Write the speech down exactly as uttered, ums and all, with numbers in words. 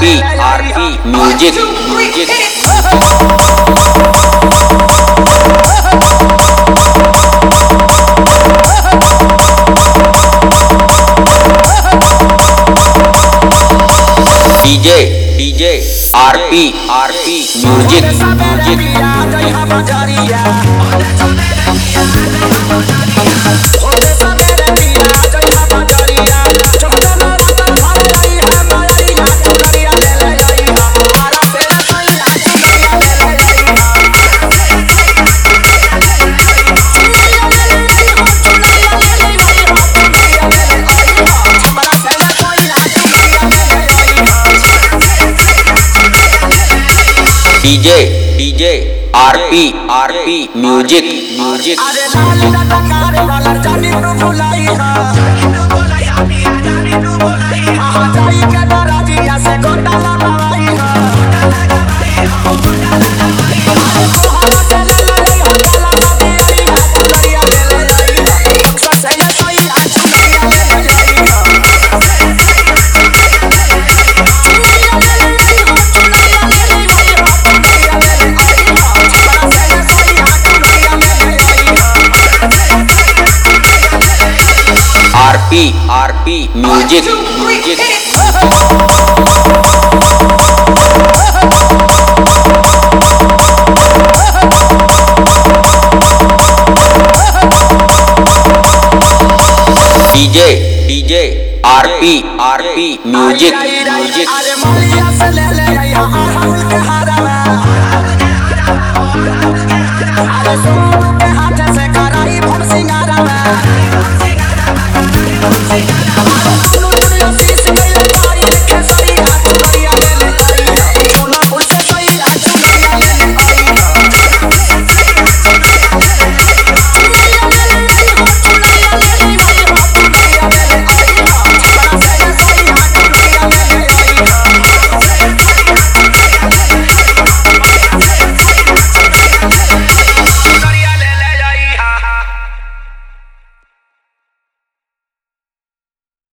RP RP music music DJ DJ RP RP music music DJ DJ RP RP music music RP RP music music DJ DJ RP RP music music I'm